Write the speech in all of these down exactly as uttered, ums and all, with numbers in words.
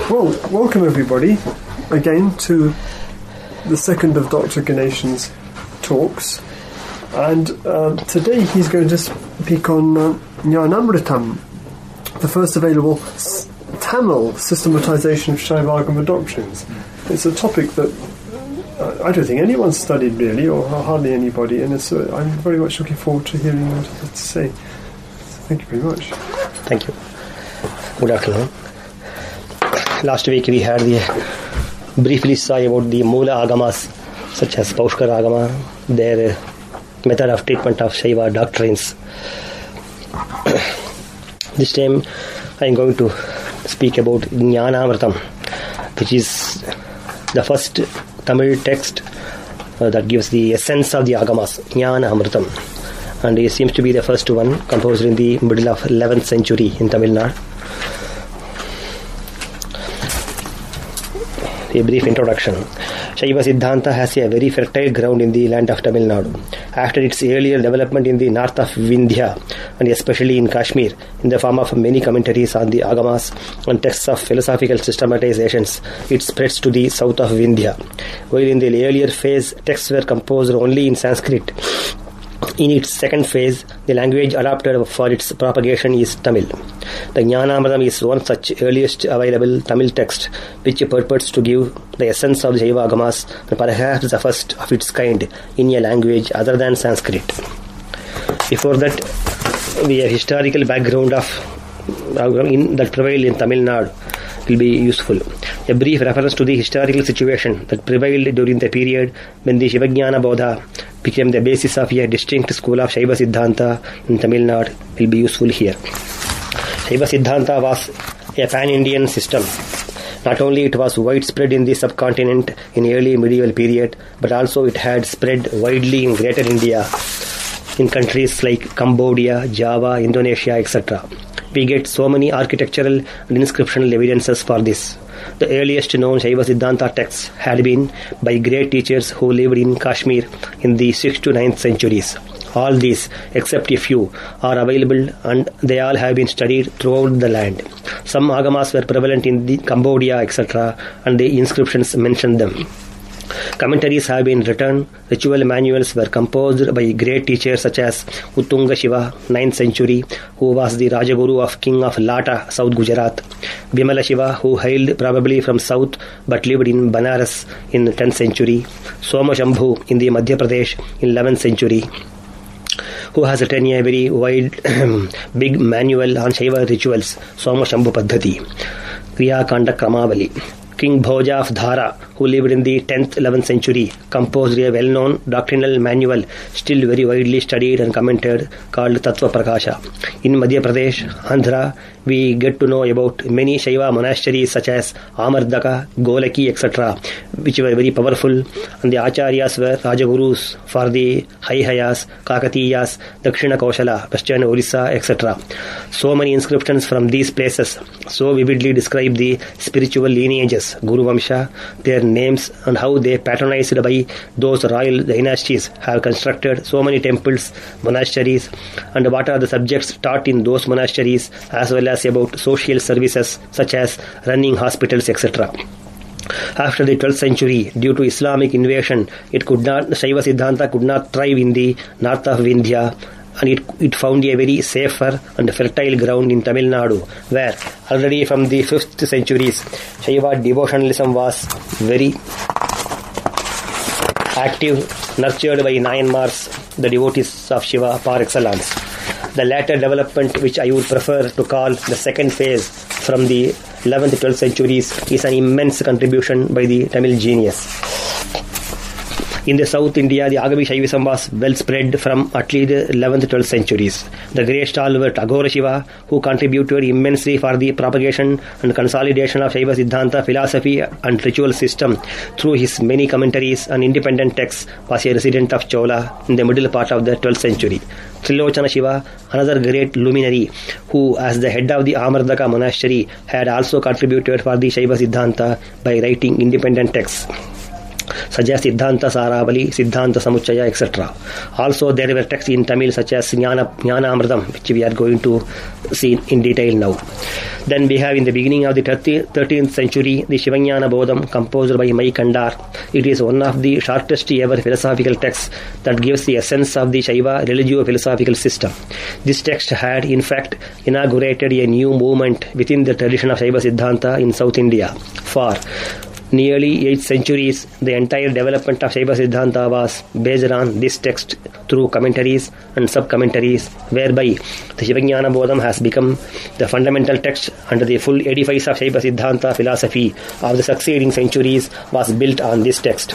Well, welcome everybody again to the second of Doctor Ganeshan's talks, and uh, today he's going to speak on uh, Jnanamritam, the first available s- Tamil systematization of Shaivagama doctrines. It's a topic that uh, I don't think anyone's studied really, or hardly anybody, and it's, uh, I'm very much looking forward to hearing what he has to say. Thank you very much. Thank you. Good afternoon. Last week we had the briefly saw about the Mula Agamas, such as Paushkar Agama, their uh, method of treatment of Shaiva doctrines. This time I am going to speak about Jnanamritam, which is the first Tamil text uh, that gives the essence of the Agamas, Jnanamritam. And it seems to be the first one composed in the middle of eleventh century in Tamil Nadu. A brief introduction. Shaiva Siddhanta has a very fertile ground in the land of Tamil Nadu. After its earlier development in the north of Vindhya, and especially in Kashmir, in the form of many commentaries on the Agamas and texts of philosophical systematizations, it spreads to the south of Vindhya. While in the earlier phase, texts were composed only in Sanskrit. In its second phase, the language adopted for its propagation is Tamil. The Jnanamritam is one such earliest available Tamil text which purports to give the essence of the Shaiva Agamas, and perhaps the first of its kind in a language other than Sanskrit. Before that, we have historical background of in, that prevailed in Tamil Nadu will be useful. A brief reference to the historical situation that prevailed during the period when the Shivajnana Bodha became the basis of a distinct school of Shaiva Siddhanta in Tamil Nadu will be useful here. Shaiva Siddhanta was a pan-Indian system. Not only it was widespread in the subcontinent in early medieval period, but also it had spread widely in Greater India, in countries like Cambodia, Java, Indonesia, et cetera. We get so many architectural and inscriptional evidences for this. The earliest known Shaiva Siddhanta texts had been by great teachers who lived in Kashmir in the sixth to ninth centuries. All these, except a few, are available and they all have been studied throughout the land. Some Agamas were prevalent in the Cambodia, et cetera, and the inscriptions mention them. Commentaries have been written, ritual manuals were composed by great teachers such as Uttunga Shiva, ninth century, who was the Rajaguru of King of Lata, South Gujarat, Bimala Shiva, who hailed probably from south but lived in Banaras in tenth century, Soma Shambhu in the Madhya Pradesh in eleventh century, who has written a very wide, big manual on Shaiva rituals, Soma Shambhu Paddhati, Kriya Kanda Kramavali. King Bhoja of Dhara, who lived in the tenth to eleventh century, composed a well-known doctrinal manual, still very widely studied and commented, called Tattva Prakasha. In Madhya Pradesh, Andhra, we get to know about many Shaiva monasteries such as Amardaka, Golaki, et cetera, which were very powerful, and the Acharyas were Rajagurus for the Haihayas, Kakatiyas, Dakshina Kaushala, Western Orissa, et cetera. So many inscriptions from these places so vividly describe the spiritual lineages, Guru Vamsha, their names, and how they, patronized by those royal dynasties, have constructed so many temples, monasteries, and what are the subjects taught in those monasteries, as well as about social services such as running hospitals, et cetera. After the twelfth century, due to Islamic invasion, it could not, Shaiva Siddhanta could not thrive in the north of Vindhya, and it, it found a very safer and fertile ground in Tamil Nadu, where already from the fifth centuries, Shaiva devotionalism was very active, nurtured by Nayanmars, the devotees of Shiva par excellence. The latter development, which I would prefer to call the second phase from the eleventh to twelfth centuries, is an immense contribution by the Tamil genius. In the South India, the Agami Shaivism was well spread from at least the eleventh to twelfth centuries. The great stalwart Aghora Shiva, who contributed immensely for the propagation and consolidation of Shaiva Siddhanta philosophy and ritual system through his many commentaries and independent texts, was a resident of Chola in the middle part of the twelfth century. Trilochana Shiva, another great luminary, who as the head of the Amardaka monastery had also contributed for the Shaiva Siddhanta by writing independent texts. such as Siddhanta Saravali, Siddhanta Samuchaya, et cetera. Also, there were texts in Tamil such as Jnana, Jnanamritam, which we are going to see in detail now. Then we have in the beginning of the thirteenth century, the Shivajnana Bodham, composed by Mai Kandar. It is one of the shortest ever philosophical texts that gives the essence of the Shaiva religio-philosophical system. This text had, in fact, inaugurated a new movement within the tradition of Shaiva Siddhanta in South India. For nearly eight centuries, the entire development of Shaiva Siddhanta was based on this text through commentaries and sub-commentaries, whereby the Shivajnana Bodham has become the fundamental text, and the full edifice of Shaiva Siddhanta philosophy of the succeeding centuries was built on this text.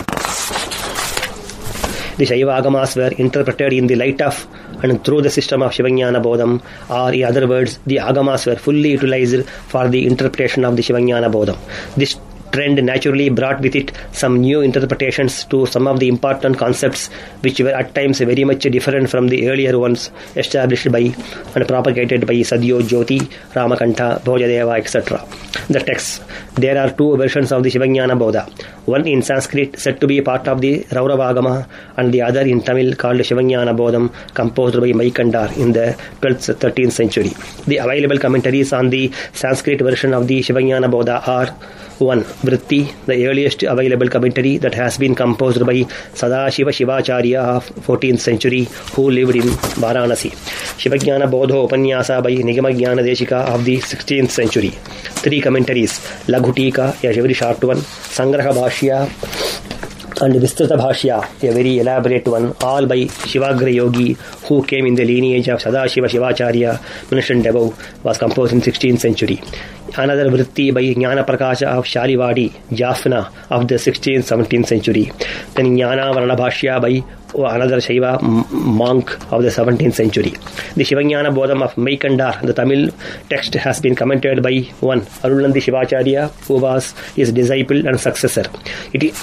The Shaiva Agamas were interpreted in the light of and through the system of Shivajnana Bodham, or in other words, the Agamas were fully utilized for the interpretation of the Shivajnana Bodham. This trend naturally brought with it some new interpretations to some of the important concepts which were at times very much different from the earlier ones established by and propagated by Sadhyo Jyoti, Ramakanta, Bhojadeva, et cetera. The texts. There are two versions of the Shivajnana Bodha. One in Sanskrit said to be part of the Rauravagama, and the other in Tamil called Shivajnana Bodham, composed by Mai Kandar in the twelfth to thirteenth century. The available commentaries on the Sanskrit version of the Shivajnana Bodha are one. Vritti, the earliest available commentary that has been composed by Sadashiva Shivacharya of fourteenth century, who lived in Varanasi. Shivajnana Bodho Upanyasa by Nigamajnana Deshika of the sixteenth century. Three commentaries: Laghutika, a very short one; Sangraha Bhashya and Vistrata Bhashya, a very elaborate one, all by Shivagra Yogi, who came in the lineage of Sadashiva Shivacharya, mentioned above, was composed in sixteenth century. Another Vritti by Jnana Prakasha of Shalivadi, Jaffna, of the sixteenth to seventeenth century. Then Jnana Varana Bhashya by another Shaiva monk of the seventeenth century. The Shivajnana Bodham of Mai Kandar, the Tamil text, has been commented by one Arulandi Shivacharya, who was his disciple and successor. It is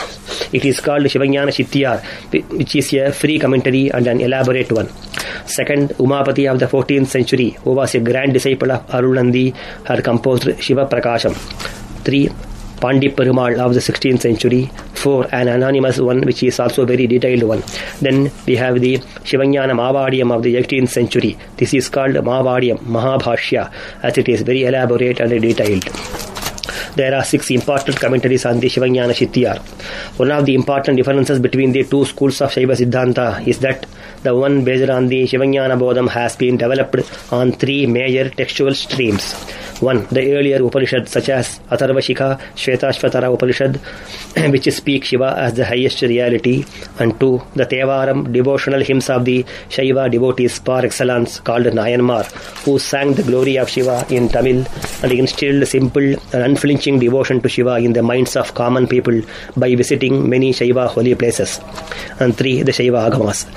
It is called Shivajnana Shityar, which is a free commentary and an elaborate one. Second, Umapati of the fourteenth century, who was a grand disciple of Arulandi, had composed Shiva Prakasham. Three, Pandit Perumal of the sixteenth century. Four, an anonymous one, which is also a very detailed one. Then we have the Shivajnana Mahavadiyam of the eighteenth century. This is called Mahavadiyam, Mahabhashya, as it is very elaborate and detailed. There are six important commentaries on the Shivajnana Shityar. One of the important differences between the two schools of Shaiva Siddhanta is that the one based on the Shivajnana Bodham has been developed on three major textual streams. One, the earlier Upanishads such as Atharvashika, Shvetashvatara Upanishad, which speak Shiva as the highest reality, and two, the Tevaram devotional hymns of the Shaiva devotees par excellence called Nayanmar, who sang the glory of Shiva in Tamil and instilled simple and unflinching devotion to Shiva in the minds of common people by visiting many Shaiva holy places. And three, the Shaiva Agamas.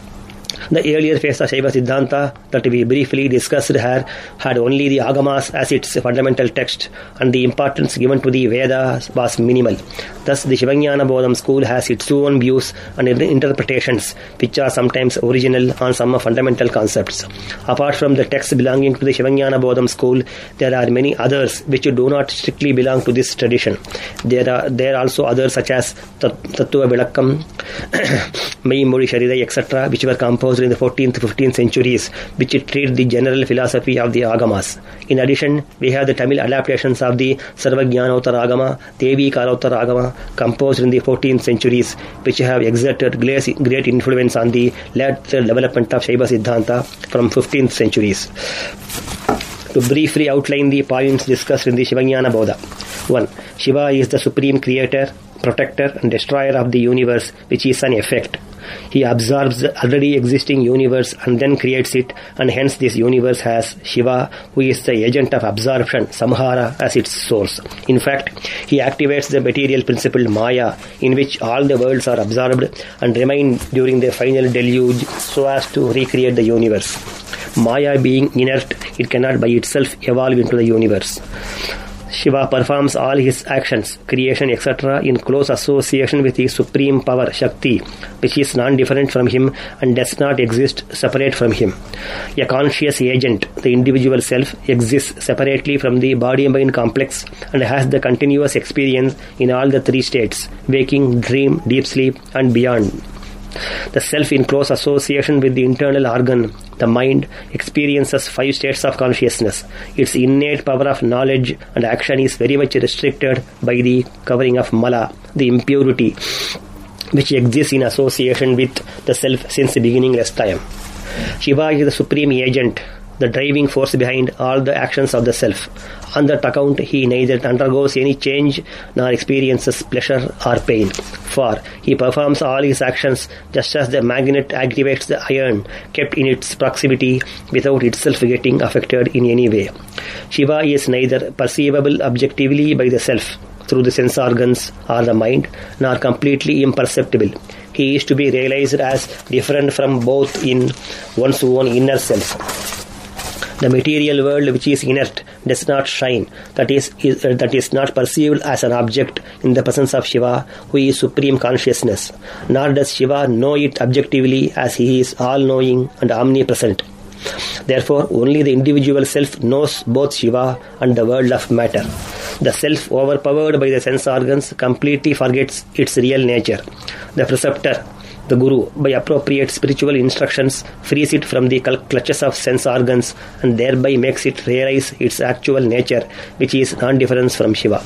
The earlier phase of Shaiva Siddhanta that we briefly discussed here had only the Agamas as its fundamental text, and the importance given to the Vedas was minimal. Thus, the Shivajnana Bodham school has its own views and interpretations, which are sometimes original on some fundamental concepts. Apart from the texts belonging to the Shivajnana Bodham school, there are many others which do not strictly belong to this tradition. There are there are also others such as Tattva Vilakkam, Maimuri Sharidai, et cetera, which were composed in the fourteenth to fifteenth centuries, which treat the general philosophy of the Agamas. In addition, we have the Tamil adaptations of the Sarvajnanottara Agama, Devi Kalottara Agama, composed in the fourteenth centuries, which have exerted great influence on the later development of Shaiva Siddhanta from fifteenth centuries. To briefly outline the points discussed in the Shivajnana Bodha. one. Shiva is the supreme creator, protector and destroyer of the universe, which is an effect. He absorbs the already existing universe and then creates it, and hence this universe has Shiva, who is the agent of absorption, Samhara, as its source. In fact, he activates the material principle Maya, in which all the worlds are absorbed and remain during the final deluge so as to recreate the universe. Maya being inert, it cannot by itself evolve into the universe. Shiva performs all his actions, creation, et cetera in close association with his supreme power, Shakti, which is non-different from him and does not exist separate from him. A conscious agent, the individual self, exists separately from the body-mind complex and has the continuous experience in all the three states, waking, dream, deep sleep, and beyond. The self in close association with the internal organ, the mind, experiences five states of consciousness. Its innate power of knowledge and action is very much restricted by the covering of mala, the impurity, which exists in association with the self since the beginningless time. Shiva is the supreme agent, the driving force behind all the actions of the self. On that account, he neither undergoes any change nor experiences pleasure or pain. For he performs all his actions just as the magnet activates the iron kept in its proximity without itself getting affected in any way. Shiva is neither perceivable objectively by the self through the sense organs or the mind, nor completely imperceptible. He is to be realized as different from both in one's own inner self. The material world, which is inert, does not shine, that is, is uh, that is not perceived as an object in the presence of Shiva, who is supreme consciousness. Nor does Shiva know it objectively, as he is all-knowing and omnipresent. Therefore, only the individual self knows both Shiva and the world of matter. The self, overpowered by the sense organs, completely forgets its real nature. The preceptor, the Guru, by appropriate spiritual instructions, frees it from the clutches of sense organs and thereby makes it realize its actual nature, which is non-difference from Shiva.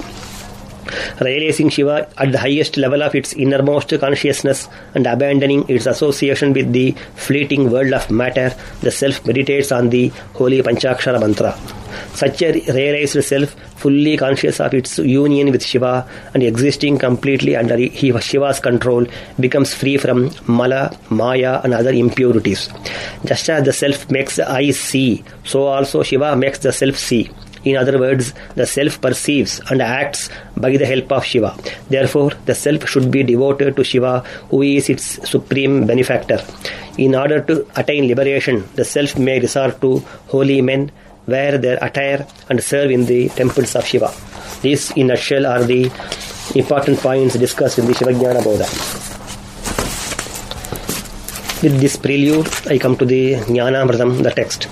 Realizing Shiva at the highest level of its innermost consciousness and abandoning its association with the fleeting world of matter, the self meditates on the holy Panchakshara mantra. Such a realized self, fully conscious of its union with Shiva and existing completely under Shiva's control, becomes free from mala, maya and other impurities. Just as the self makes the eyes see, so also Shiva makes the self see. In other words, the self perceives and acts by the help of Shiva. Therefore, the self should be devoted to Shiva, who is its supreme benefactor. In order to attain liberation, the self may resort to holy men, wear their attire and serve in the temples of Shiva. These, in a nutshell, are the important points discussed in the Shivajnana Bodha. With this prelude, I come to the Jnanamritam, the text.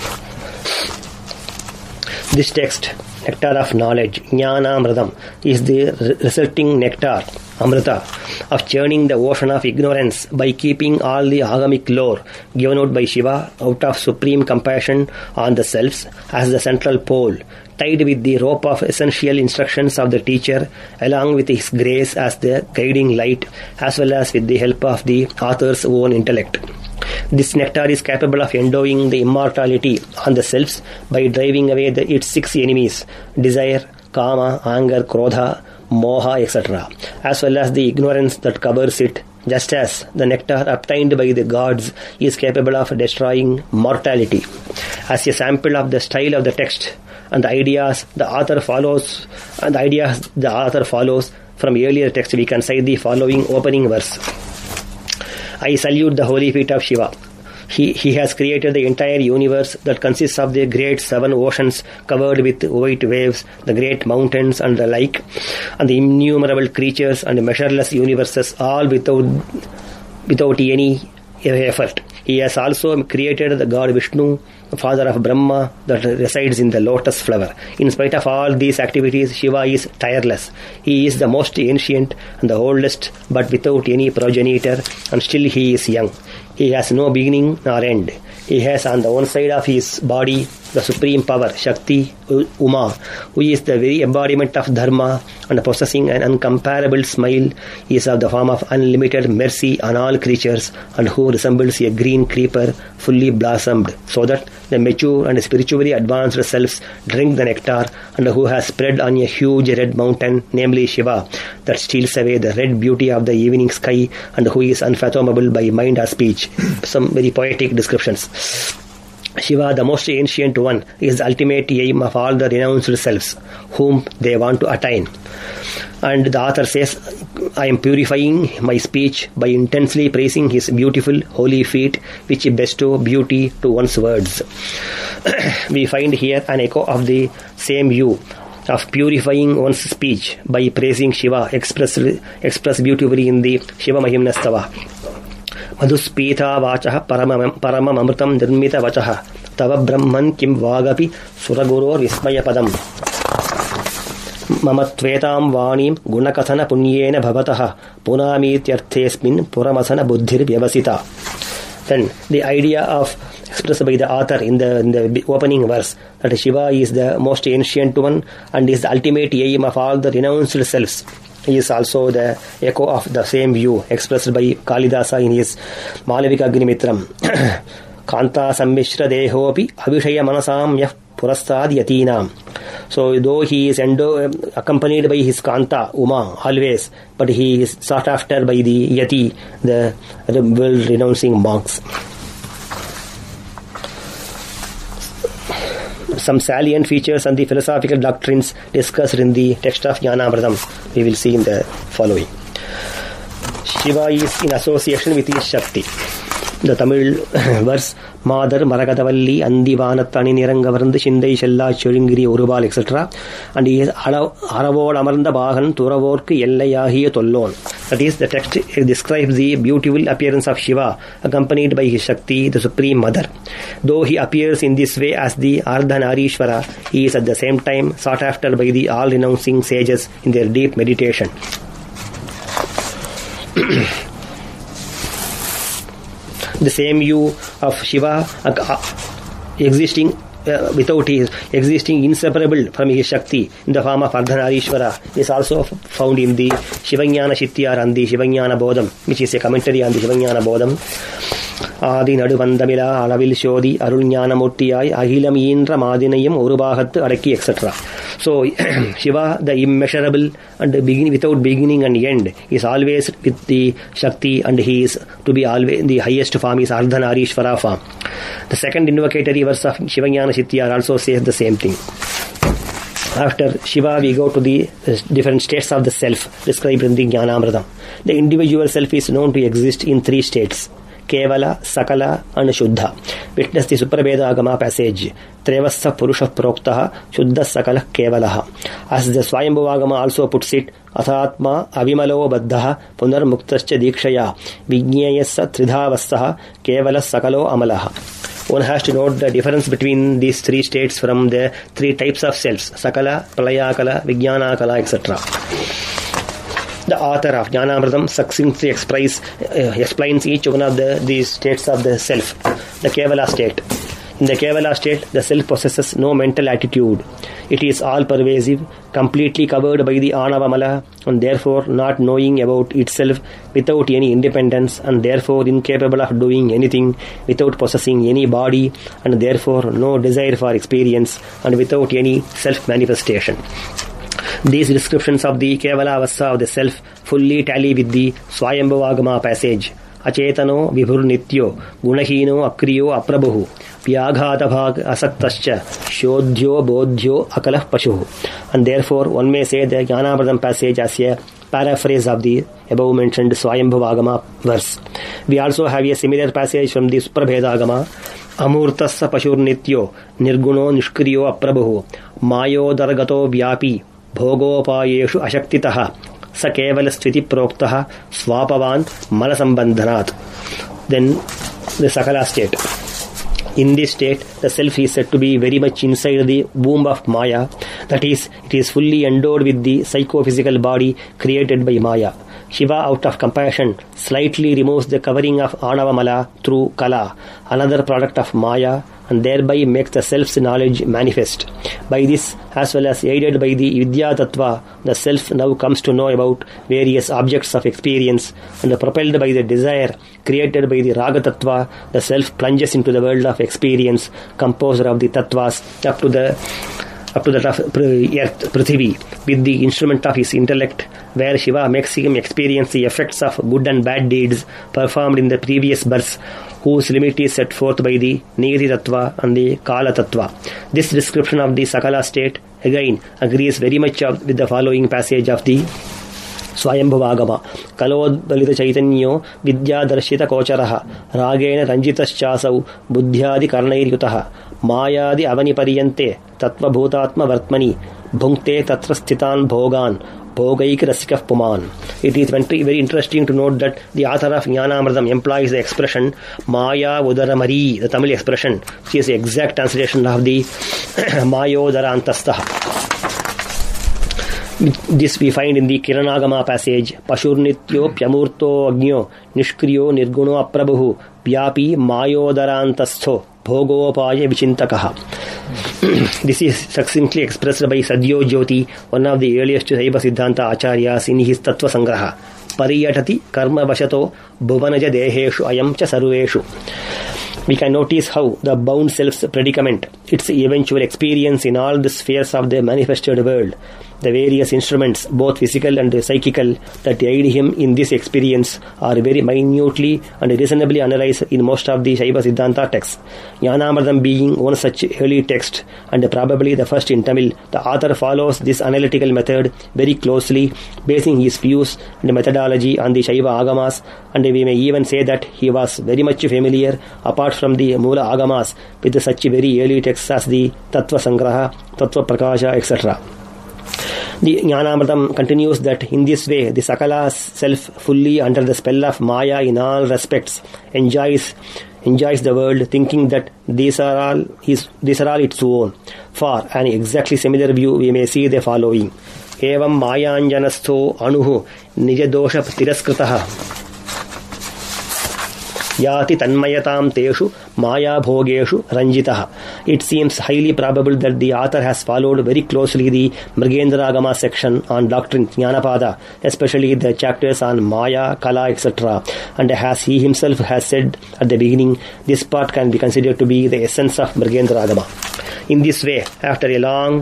This text, Nectar of Knowledge, Jnanamritam, is the resulting nectar, Amrita, of churning the ocean of ignorance by keeping all the agamic lore given out by Shiva out of supreme compassion on the selves as the central pole, tied with the rope of essential instructions of the teacher, along with his grace as the guiding light, as well as with the help of the author's own intellect. This nectar is capable of endowing the immortality on the selves by driving away the, its six enemies, desire, kama, anger, krodha, moha, et cetera, as well as the ignorance that covers it, just as the nectar obtained by the gods is capable of destroying mortality. As a sample of the style of the text and the ideas the author follows, and the ideas the author follows from earlier text, we can cite the following opening verse. I salute the holy feet of Shiva. He, he has created the entire universe that consists of the great seven oceans covered with white waves, the great mountains and the like, and the innumerable creatures and measureless universes, all without, without any effort. He has also created the god Vishnu, father of Brahma, that resides in the lotus flower. In spite of all these activities, Shiva is tireless. He is the most ancient and the oldest, but without any progenitor, and still he is young. He has no beginning nor end. He has on the one side of his body the supreme power, Shakti, Uma, who is the very embodiment of Dharma, and possessing an incomparable smile, he is of the form of unlimited mercy on all creatures, and who resembles a green creeper fully blossomed, so that the mature and spiritually advanced selves drink the nectar, and who has spread on a huge red mountain, namely Shiva, that steals away the red beauty of the evening sky, and who is unfathomable by mind or speech. Some very poetic descriptions. Shiva, the most ancient one, is the ultimate aim of all the renounced selves, whom they want to attain. And the author says, I am purifying my speech by intensely praising his beautiful holy feet, which bestow beauty to one's words. We find here an echo of the same view of purifying one's speech by praising Shiva expressed, expressed beautifully in the Shiva Mahimnastava. Madhuspita vachaha paramam amritam nirmita vachaha tava brahman kim vagapi suraguror vismaya padam mama tvetam vanim gunakathana punyena bhavataha punamityarthesmin puramasana buddhir vyavasita. Then the idea of expressed by the author in the, in the opening verse that Shiva is the most ancient one and is the ultimate aim of all the renounced selves. He is also the echo of the same view expressed by Kalidasa in his Malavika Agnimitram. Kanta sammishra dehopi avishaya manasam yah purastad yatinam. So though he is endo- accompanied by his Kanta, Uma, always, but he is sought after by the Yati, the, the world-renouncing monks. Some salient features and the philosophical doctrines discussed in the text of Jnanamritam we will see in the following. Shiva is in association with his Shakti. The Tamil verse Madar Maragadavalli Andivanatani Nirangavarand Shindai Shella Churingiri Urubal et cetera. And he is Aravod Amaranda Bahan Turavork Yellayahi Tollon. That is, the text describes the beautiful appearance of Shiva accompanied by his Shakti, the Supreme Mother. Though he appears in this way as the Ardhanarishvara, he is at the same time sought after by the all-renouncing sages in their deep meditation. The same view of Shiva uh, existing uh, without his existing inseparable from his Shakti in the form of Ardhanarishvara is also found in the Shivajnana Shityar and the Shivajnana Bodham, which is a commentary on the Shivajnana Bodham. Adi Naduvandamila, Alavil Shodi, Arulnyana Murtiyai, Ahilam Indra Madinayam, Urubahat, Araki, et cetera. So, Shiva, the immeasurable and the beginning, without beginning and end, is always with the Shakti, and he is to be always the highest form is Ardhanarishvara form. The second invocatory verse of Shivajnana Shityar also says the same thing. After Shiva, we go to the different states of the self described in the Jnanamritam. The individual self is known to exist in three states: Kevala, Sakala and Shuddha. Witness the Suprabheda Agama passage. Trevassa Purusha Proktaha, Shuddha Sakala Kevalaha. As the Swayambhuva Agama also puts it, Athatma Avimalo Baddhaha Punar Muktascha Dikshaya Vijnayasa Tridhavassaha Kevala Sakalo Amalaha. One has to note the difference between these three states from the three types of selves: Sakala, Pralayakala, Vijnanakala, et cetera. The author of Jnanamritam succinctly explains, uh, explains each one of the, these states of the self. The Kevala state. In the Kevala state, the self possesses no mental attitude. It is all-pervasive, completely covered by the Anavamala, and therefore not knowing about itself, without any independence, and therefore incapable of doing anything, without possessing any body, and therefore no desire for experience, and without any self-manifestation. These descriptions of the Kevala Avassa of the self fully tally with the Swayambhuvagama passage. Achetano vibhur nityo gunahino akriyo aprabuhu pyaghata bhag asaktascha shodhyo bodhyo akalah pashuhu. And therefore one may say the Jnanamritam passage as a paraphrase of the above mentioned Swayambhuvagama verse. We also have a similar passage from the Suprabheda Agama. Amurtassa pashur nityo nirguno nishkriyo aprabuhu mayodaragato vyapi Bhogopayeshu ashaktitaha sa kevala sthiti proktaha swapavan malasambandhanat. Then the Sakala state. In this state, the self is said to be very much inside the womb of Maya. That is, it is fully endowed with the psychophysical body created by Maya. Shiva, out of compassion, slightly removes the covering of Anavamala through Kala, another product of Maya, and thereby makes the self's knowledge manifest. By this, as well as aided by the Vidya Tattva, the self now comes to know about various objects of experience, and propelled by the desire created by the Raga Tattva, the self plunges into the world of experience, composed of the Tattvas, up to the up to the earth, Prithvi, with the instrument of his intellect, where Shiva makes him experience the effects of good and bad deeds performed in the previous births, whose limit is set forth by the Niyati Tattva and the Kala Tattva. This description of the Sakala state again agrees very much with the following passage of the Swayambhuvagama. Kalodbalita Chaitanyo Vidya Darshita Kocharaha Ragena Ranjitaschasau Buddhyadi Karnair Yutaha Mayadi Avani Pariyante Tattva Bhutatma Vartmani bhunkte tatra sthitan bhogan bhogaik rasikah puman. It is very interesting to note that the author of Jnanamritam employs the expression Maya Udaramari, the Tamil expression, which is the exact translation of the Mayodara Antastaha. This we find in the Kiranagama passage. Pashurnityo pyamurto agnyo nishkriyo nirguno aprabuhu vyapi mayodharantastho bhogopaya vichintakaha. This is succinctly expressed by Sadhyo Jyoti, one of the earliest Saiva Siddhanta Acharyas, in his Tattva Sangraha. Pariyatati karma vashato bhuvanaja deheshu ayam cha sarveshu. We can notice how the bound self's predicament, its eventual experience in all the spheres of the manifested world, the various instruments, both physical and psychical, that aid him in this experience are very minutely and reasonably analyzed in most of the Shaiva Siddhanta texts. Jnanamritam being one such early text, and probably the first in Tamil, the author follows this analytical method very closely, basing his views and methodology on the Shaiva Agamas, and we may even say that he was very much familiar, apart from the Mula Agamas, with such very early texts as the Tattva Sangraha, Tattva Prakasha, et cetera. The Jnanamritam continues that in this way the Sakala self, fully under the spell of Maya in all respects, enjoys enjoys the world, thinking that these are all his, these are all its own. For an exactly similar view, we may see the following: Evam Mayanjanastho Anuhu Nijadosha Tiraskritaha Yati Tanmayatam Teshu Maya Bhogeshu Ranjitaha. It seems highly probable that the author has followed very closely the Mrigendragama section on doctrine Jnanapada, especially the chapters on Maya, Kala, et cetera. And as he himself has said at the beginning, this part can be considered to be the essence of Mrigendragama. In this way, after a long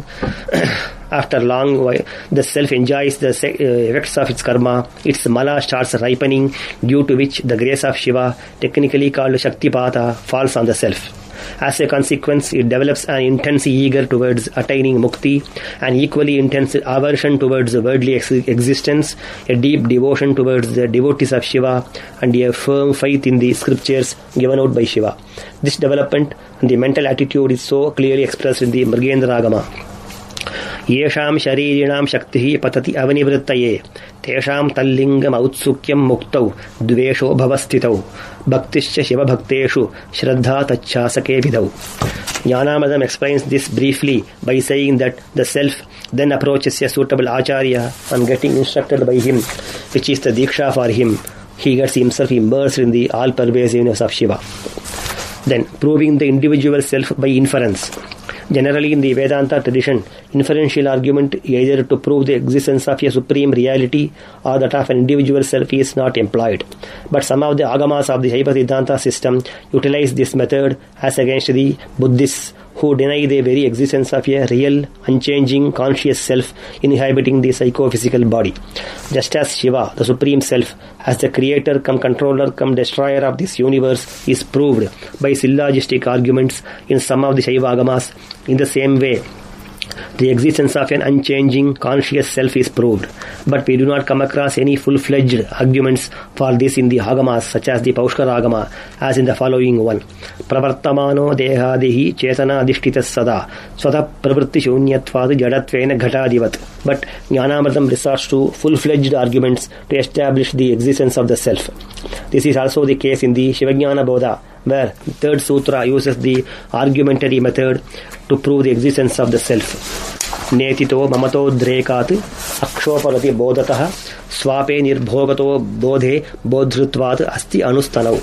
After long while, the self enjoys the effects of its karma. Its mala starts ripening, due to which the grace of Shiva, technically called Shaktipata, falls on the self. As a consequence, it develops an intense eager towards attaining mukti, an equally intense aversion towards worldly ex- existence, a deep devotion towards the devotees of Shiva, and a firm faith in the scriptures given out by Shiva. This development and the mental attitude is so clearly expressed in the Mrigendragama. येषां शरीरिणां शक्तिः पतति अवनिवृत्तये तेषां तल्लिङ्गम् औत्सुक्यं मुक्तौ द्वेषो भवस्थितौ भक्तिश्च शिवभक्तेषु श्रद्धा तच्छासके विधौ. Jnanamritam explains this briefly by saying that the self then approaches a suitable acharya and getting instructed by him, which is the diksha for him, he gets himself immersed in the all-pervasiveness of Shiva. Then, proving the individual self by inference. Generally, in the Vedanta tradition, inferential argument either to prove the existence of a supreme reality or that of an individual self is not employed. But some of the agamas of the Shaiva Siddhanta system utilize this method as against the Buddhists, who deny the very existence of a real, unchanging, conscious self inhabiting the psychophysical body. Just as Shiva, the supreme self, as the creator cum controller cum destroyer of this universe, is proved by syllogistic arguments in some of the Shaiva agamas, in the same way the existence of an unchanging, conscious self is proved. But we do not come across any full-fledged arguments for this in the agamas, such as the Paushkara agama, as in the following one. Pravartamano dehadihi chetana adhishtitas sada swata pravritti shunyatvad jadatvena ghatadivat. But Jnanamritam resorts to full-fledged arguments to establish the existence of the self. This is also the case in the Shivajnana Bodha, where the third sutra uses the argumentary method to prove the existence of the self. Netito mamato drekat akshopalati bodhatah swape nirbhogato bodhe bodhrutvat asti anustanau.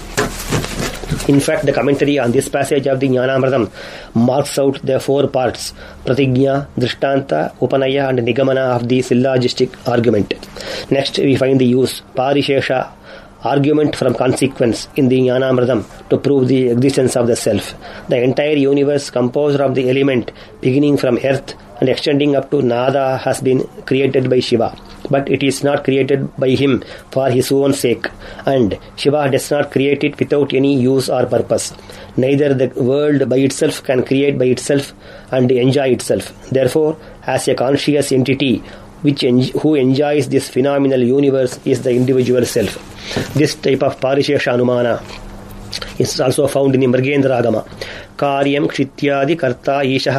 In fact, the commentary on this passage of the Jnanamritam marks out the four parts: Pratigna, Drishtanta, Upanaya and Nigamana of the syllogistic argument. Next, we find the use Parishesha, argument from consequence, in the Jnanamritam to prove the existence of the self. The entire universe composed of the element beginning from earth and extending up to Nada has been created by Shiva, but it is not created by him for his own sake, and Shiva does not create it without any use or purpose. Neither the world by itself can create by itself and enjoy itself. Therefore, as a conscious entity which en- who enjoys this phenomenal universe is the individual self. This type of Parishesha Anumana is also found in the Mrigendragama. Karyam Kshityadi Karta Ishaha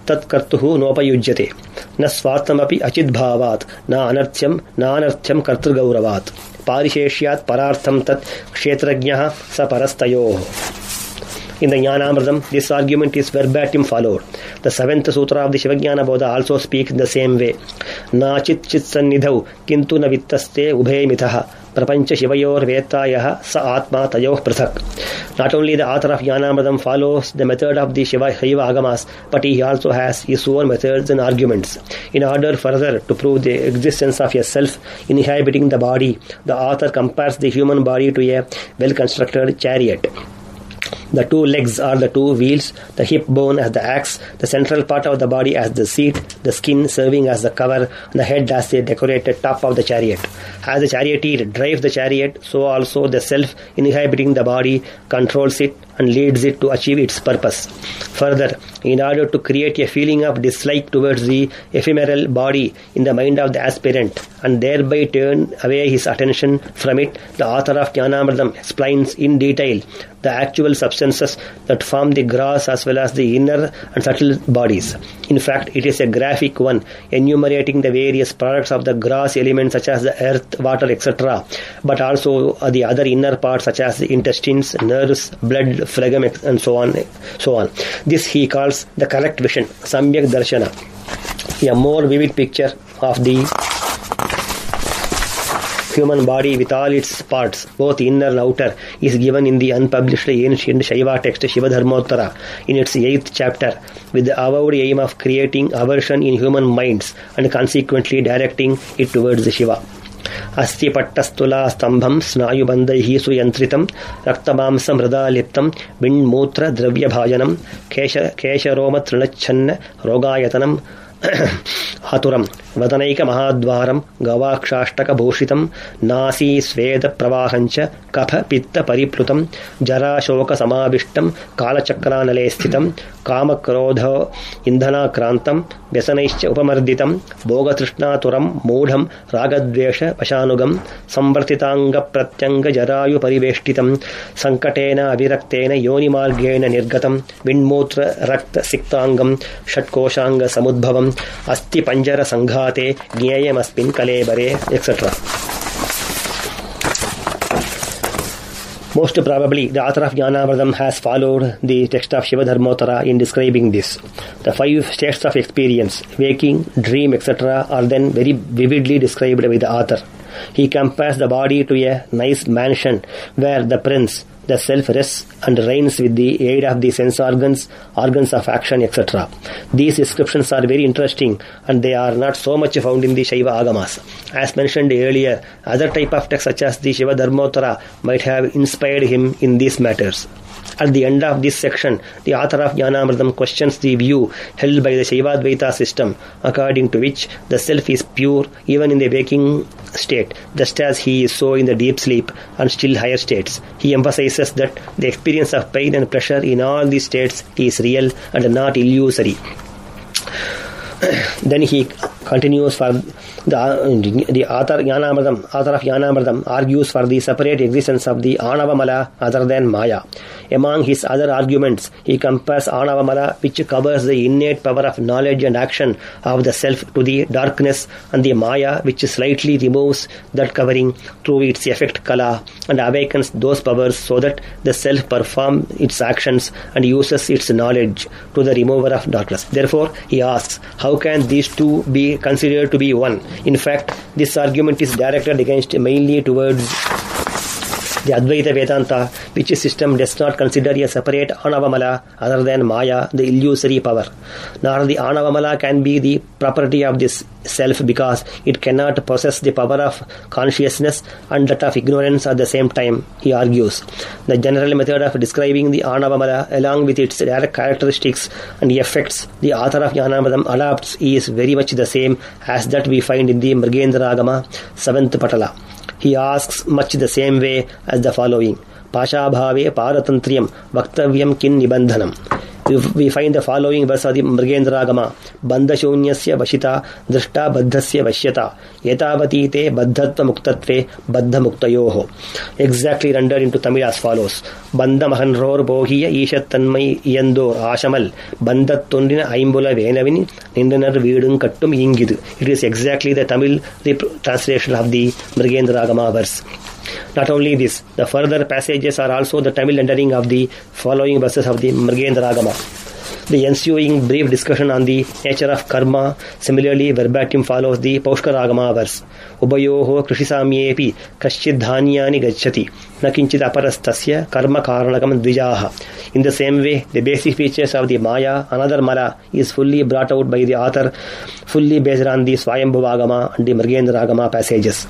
तत् कर्तुः नोपयुज्यते न स्वार्थमपि अचिद्भावात् न अनर्थ्यं नानर्थ्यं कर्तृगौरवात् पारिशेष्यात् परार्थं तत् क्षेत्रज्ञः स परस्तयोः. In the Jnanamritam, this argument is verbatim followed. The seventh sutra of the Shivajnana Bodha also speaks in the same way. Na chit chit sannidhau kintu na vittaste ubhe mitah prapancha shivayor vetayah sa atma tayoh prathak. Not only the author of Jnanamritam follows the method of the Shiva Shaiva Agamas, but he also has his own methods and arguments. In order further to prove the existence of a self inhabiting the body, the author compares the human body to a well-constructed chariot. The two legs are the two wheels, the hip bone as the axe, the central part of the body as the seat, the skin serving as the cover, and the head as the decorated top of the chariot. As the charioteer drives the chariot, so also the self inhabiting the body controls it and leads it to achieve its purpose. Further, in order to create a feeling of dislike towards the ephemeral body in the mind of the aspirant and thereby turn away his attention from it, the author of Jnanamritam explains in detail the actual substances that form the gross as well as the inner and subtle bodies. In fact, it is a graphic one, enumerating the various products of the gross elements such as the earth, water, et cetera, but also the other inner parts such as the intestines, nerves, blood, phlegm, and so on, so on. This he calls the correct vision, Samyak Darshana. A more vivid picture of the human body with all its parts, both inner and outer, is given in the unpublished ancient Shaiva text Shiva Dharmottara in its eighth chapter, with the avowed aim of creating aversion in human minds and consequently directing it towards Shiva. Asti pattastula stambham snayubandaihi suyantritam raktamamsam hrada liptam vindmutra dravya bhajanam kesha kesharoma trinachanna rogayatanam haturam vadanaika mahadvaram gavakshaštaka bhushitam nasi sveda pravahancha kapha pitta pariplutam jara shoka samavishtam kalachakranale sthitam kamakrodha indhana krantam vyasanaischa upamarditam bhogatrishna moodham ragadvesha pashanugam samvartitanga pratyanga jarayu pariveshtitam sankatena aviraktena yonimargena nirgatam vindmutra rakta siktangam shatkoshanga samudbhavam asti panjara sanghate gnyeyamasmin kalebare, et cetera. Most probably, the author of Jnanamritam has followed the text of Shiva Dharmottara in describing this. The five states of experience, waking, dream, et cetera, are then very vividly described by the author. He compares the body to a nice mansion where the prince, the self, rests and reigns with the aid of the sense organs, organs of action, et cetera. These descriptions are very interesting and they are not so much found in the Shaiva Agamas. As mentioned earlier, other type of texts such as the Shiva Dharmottara might have inspired him in these matters. At the end of this section, the author of Jnanamritam questions the view held by the Shaivadvaita system, according to which the self is pure even in the waking state, just as he is so in the deep sleep and still higher states. He emphasizes that the experience of pain and pleasure in all these states is real and not illusory. Then he continues for the, the author Jnanamritam, author of Jnanamritam argues for the separate existence of the Anavamala other than Maya. Among his other arguments, he compares Anavamala, which covers the innate power of knowledge and action of the self, to the darkness, and the Maya, which slightly removes that covering through its effect Kala and awakens those powers so that the self performs its actions and uses its knowledge, to the remover of darkness. Therefore, he asks, how can these two be considered to be one? In fact, this argument is directed against mainly towards the Advaita Vedanta, which system does not consider a separate Anavamala other than Maya, the illusory power. Nor the Anavamala can be the property of this self because it cannot possess the power of consciousness and that of ignorance at the same time, he argues. The general method of describing the Anavamala along with its direct characteristics and effects the author of Jnanamritam adopts is very much the same as that we find in the Mrigendra Agama, seventh Patala. He asks much the same way as the following. Pashabhave paratantriyam vaktavyam kin nibandhanam. we find the following verse of the Mrigendragama. Bandhashunyasya vashita drishta baddhasya vashyata yetavati te baddhatva muktatve baddha muktayoho. Exactly rendered into Tamil as follows. Bandha mahanror bohiya ishat tanmai iyandor ashamal bandhat tundina aimbula venavini nindanar veedum kattum ingidu. It is exactly the Tamil translation of the Mrigendragama verse. Not only this, the further passages are also the Tamil rendering of the following verses of the Mrigendragama. The ensuing brief discussion on the nature of karma similarly verbatim follows the Paushkaragama verse. Ubayoho krishisamyepi kaschid dhanyani gacchati nakinchid aparastasya karma karanakam dvijaha. In the same way, the basic features of the Maya, another Mala, is fully brought out by the author, fully based on the Swayambhuvagama and the Mrigendragama passages.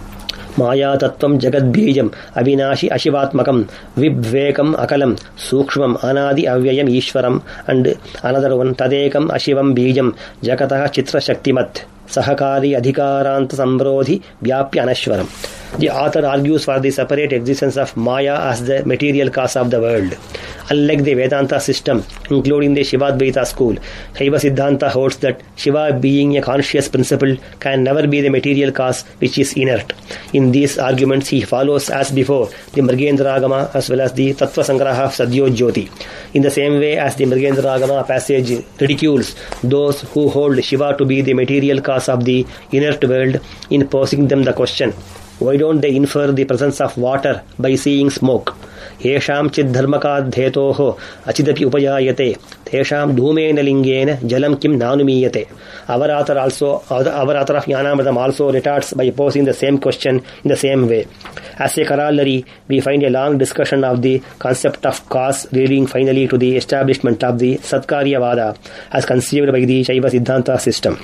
Maya tattvam jagad bijam avinashi ashivatmakam vibvekam akalam sukshmam anadi avyayam ishwaram, and another one tadekam ashivam bijam jakataha chitra shaktimat sahakari adhikaranta sambrodhi vyapya anashwaram. The author argues for the separate existence of Maya as the material cause of the world. Unlike the Vedanta system, including the Shivadvaita school, Shaiva Siddhanta holds that Shiva, being a conscious principle, can never be the material cause which is inert. In these arguments, he follows as before the Mrigendragama as well as the Tattva Sangraha of Sadhyo Jyoti. In the same way as the Mrigendragama passage ridicules those who hold Shiva to be the material cause of the inert world in posing them the question, why don't they infer the presence of water by seeing smoke? Yesham chid dharmaka dhetoho achidapi upayayate tesham dhumena lingena jalam kim nanumiyate. Our author also, our author of Jnanamritam also retorts by posing the same question in the same way. As a corollary, we find a long discussion of the concept of cause, leading finally to the establishment of the Satkaryavada as conceived by the Shaiva Siddhanta system.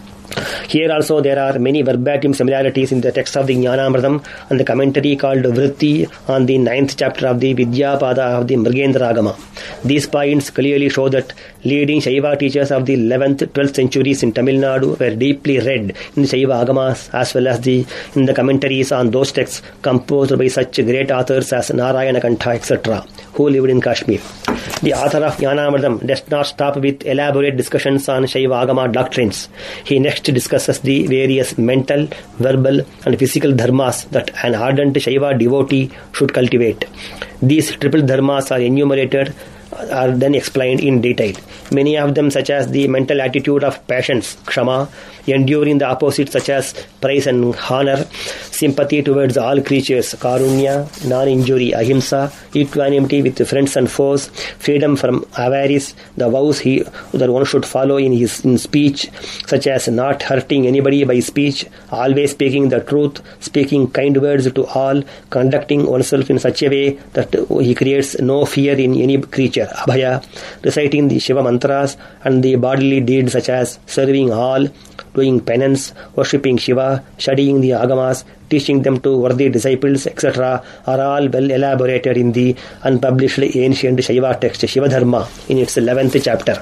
Here also there are many verbatim similarities in the text of the Jnanamritam and the commentary called Vritti on the ninth chapter of the Vidyapada of the Mrigendragama. These points clearly show that leading Shaiva teachers of the eleventh, twelfth centuries in Tamil Nadu were deeply read in the Shaiva Agamas as well as the in the commentaries on those texts composed by such great authors as Narayana Kantha, et cetera, who lived in Kashmir. The author of Jnanamritam does not stop with elaborate discussions on Shaiva Agama doctrines. He next discusses the various mental, verbal and physical dharmas that an ardent Shaiva devotee should cultivate. These triple dharmas are enumerated are then explained in detail. Many of them, such as the mental attitude of patience, kshama, enduring the opposites such as praise and honor, sympathy towards all creatures, karunya, non-injury, ahimsa, equanimity with friends and foes, freedom from avarice, the vows he, that one should follow in his in speech, such as not hurting anybody by speech, always speaking the truth, speaking kind words to all, conducting oneself in such a way that he creates no fear in any creature, abhaya, reciting the Shiva mantras and the bodily deeds such as serving all, doing penance, worshipping Shiva, studying the Agamas, teaching them to worthy disciples, et cetera, are all well elaborated in the unpublished ancient Shaiva text Shiva Dharma in its eleventh chapter.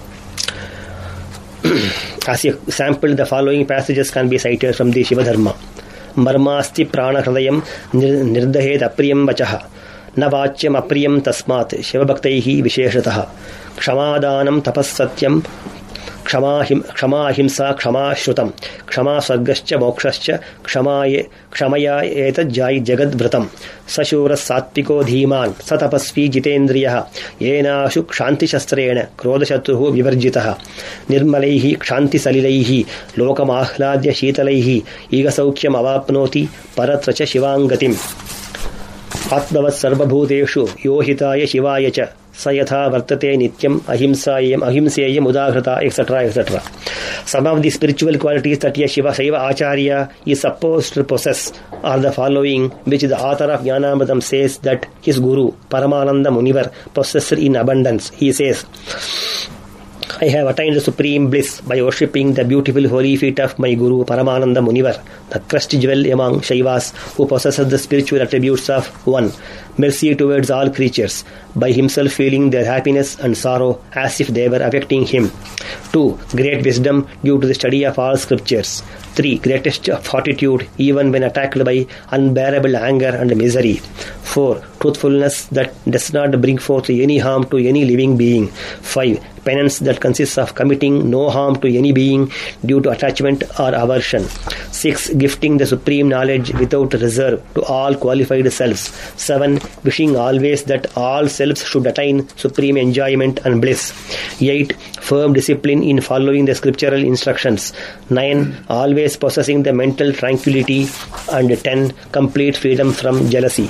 As a sample, the following passages can be cited from the Shiva Dharma. Marmasti prana hridayam nirdahet apriyam vachaha na vachyam apriyam tasmat Shivabhaktaihi visheshatah kshamadhanam tapassatyam Kshama ahimsa kshama shrutam kshama sargascha mokshascha kshamaye kshamaya etajai jagad vratam sashura sattiko dhiman satapasvi jitendriyaha yenashu kshanti shastrena krodashatruhu vivarjitaha nirmalaihi kshanti salilaihi lokamahladya sheetalaihi igasaukyam avapnoti paratracha shivangatim atmavat sarvabhuteshu yohitaya shivaya cha sayatha vartate nityam ahimsayam ahimseyam udahrata, et cetera, et cetera. Some of the spiritual qualities that a Shiva Shaiva Acharya is supposed to possess are the following, which the author of Jnanamritam says that his Guru Paramananda Munivar possessed in abundance. He says, I have attained the supreme bliss by worshipping the beautiful holy feet of my Guru Paramananda Munivar, the crest jewel among Shaivas who possesses the spiritual attributes of one, mercy towards all creatures, by himself feeling their happiness and sorrow as if they were affecting him. two. Great wisdom due to the study of all scriptures. three. Greatest fortitude even when attacked by unbearable anger and misery. four. Truthfulness that does not bring forth any harm to any living being. five. Penance that consists of committing no harm to any being due to attachment or aversion. six. Gifting the supreme knowledge without reserve to all qualified selves. seven. Wishing always that all selves should attain supreme enjoyment and bliss. eight. Firm discipline in following the scriptural instructions. nine. Always possessing the mental tranquility. And ten. Complete freedom from jealousy.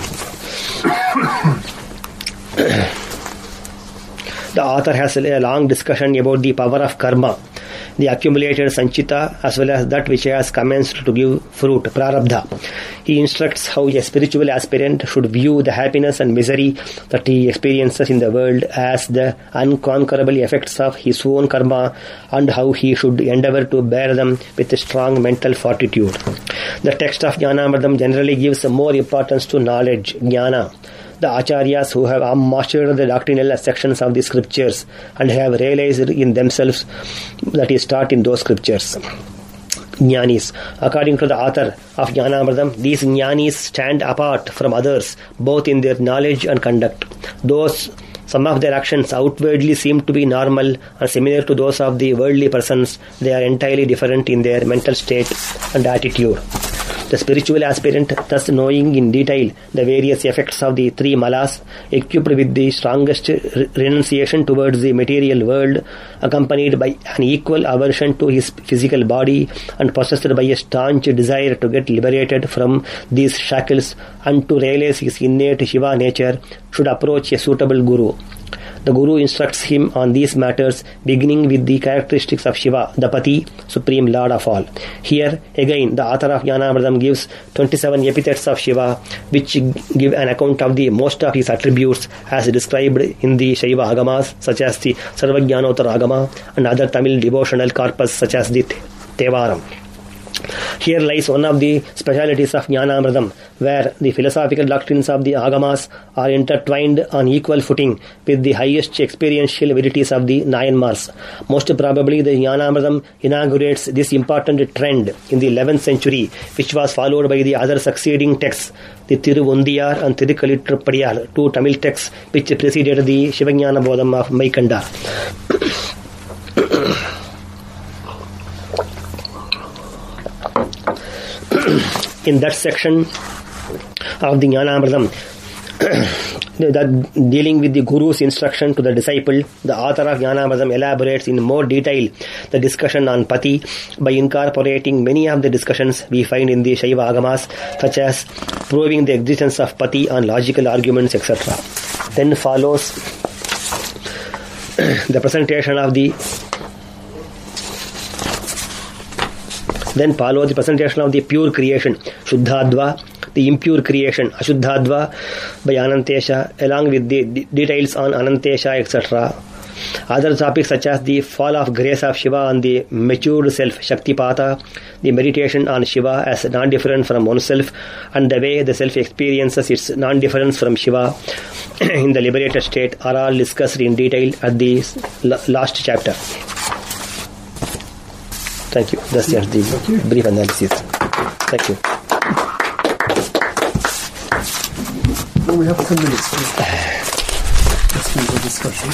The author has a long discussion about the power of karma, the accumulated sanchita as well as that which has commenced to give fruit, prarabdha. He instructs how a spiritual aspirant should view the happiness and misery that he experiences in the world as the unconquerable effects of his own karma, and how he should endeavor to bear them with a strong mental fortitude. The text of Jnanamritam generally gives more importance to knowledge, jnana. The acharyas who have mastered the doctrinal sections of the scriptures and have realized in themselves that is taught in those scriptures. Jnanis. According to the author of Jnanamritam, these jnanis stand apart from others both in their knowledge and conduct. Those Some of their actions outwardly seem to be normal and similar to those of the worldly persons. They are entirely different in their mental state and attitude. The spiritual aspirant, thus knowing in detail the various effects of the three malas, equipped with the strongest renunciation towards the material world, accompanied by an equal aversion to his physical body, and possessed by a staunch desire to get liberated from these shackles and to realize his innate Shiva nature, should approach a suitable guru. The Guru instructs him on these matters, beginning with the characteristics of Shiva, the Pati, Supreme Lord of all. Here, again, the author of Jnanamritam gives twenty-seven epithets of Shiva, which give an account of the most of his attributes as described in the Shaiva Agamas, such as the Sarvajnanottara Agama, and other Tamil devotional corpus, such as the Tevaram. Here lies one of the specialities of Jnanamritam, where the philosophical doctrines of the Agamas are intertwined on equal footing with the highest experiential verities of the Nayanmars. Most probably the Jnanamritam inaugurates this important trend in the eleventh century, which was followed by the other succeeding texts, the Tiruvundiyar and Tirukalitrupadiyar, two Tamil texts which preceded the Shivajnana Bodham of Maikanda. In that section of the Jnanamritam, that dealing with the Guru's instruction to the disciple, the author of Jnanamritam elaborates in more detail the discussion on Pati by incorporating many of the discussions we find in the Shaiva Agamas, such as proving the existence of Pati on logical arguments, et cetera. Then follows the presentation of the Then follows the presentation of the pure creation, Shuddhadva, the impure creation, Ashuddhadva, by Anantesha, along with the d- details on Anantesha, et cetera. Other topics such as the fall of grace of Shiva on the matured self, Shaktipata, the meditation on Shiva as non-different from oneself, and the way the self experiences its non-difference from Shiva in the liberated state are all discussed in detail at the last chapter. Thank you. That's just the brief analysis. Thank you. Well, we have ten minutes for the discussion.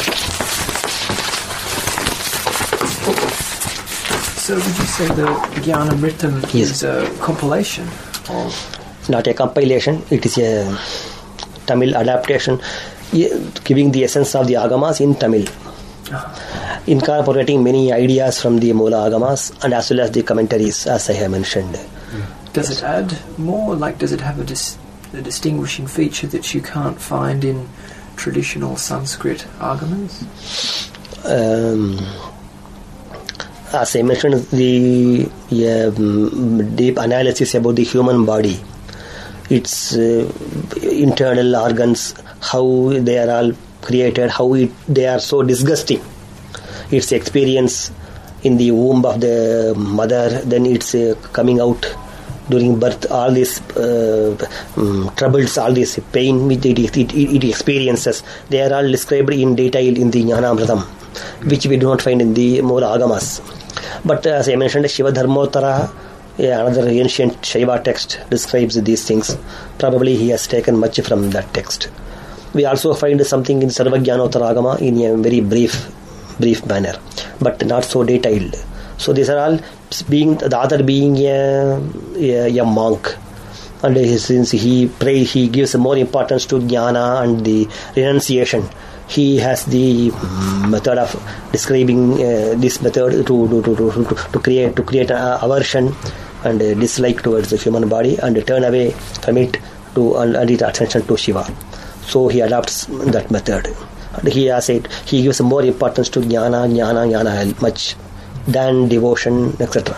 So would you say the Jnanamritam Yes. is a compilation of... Not a compilation, it is a Tamil adaptation, giving the essence of the Agamas in Tamil. Incorporating many ideas from the Mula Agamas and as well as the commentaries, as I have mentioned. Does it add more? Like, does it have a, dis- a distinguishing feature that you can't find in traditional Sanskrit Agamas? Um, as I mentioned, the um, deep analysis about the human body, its uh, internal organs, how they are all created, how it, they are so disgusting. Its experience in the womb of the mother, then it's uh, coming out during birth, all these uh, um, troubles, all this pain which it, it, it, it experiences, they are all described in detail in the Jnanamritam, which we do not find in the Moola Agamas. But uh, as I mentioned, Shiva Dharmottara, yeah, another ancient Shaiva text, describes these things. Probably he has taken much from that text. We also find something in Sarvajnanottara Agama in a very brief brief manner, but not so detailed. So these are all being the other being a, a, a monk, and he, since he pray, he gives more importance to jnana and the renunciation. He has the method of describing uh, this method to to, to, to, to create to create a aversion and a dislike towards the human body and turn away from it to and, and its attention to Shiva. So he adopts that method. And he has it. He gives more importance to jnana, jnana, jnana much than devotion, et cetera.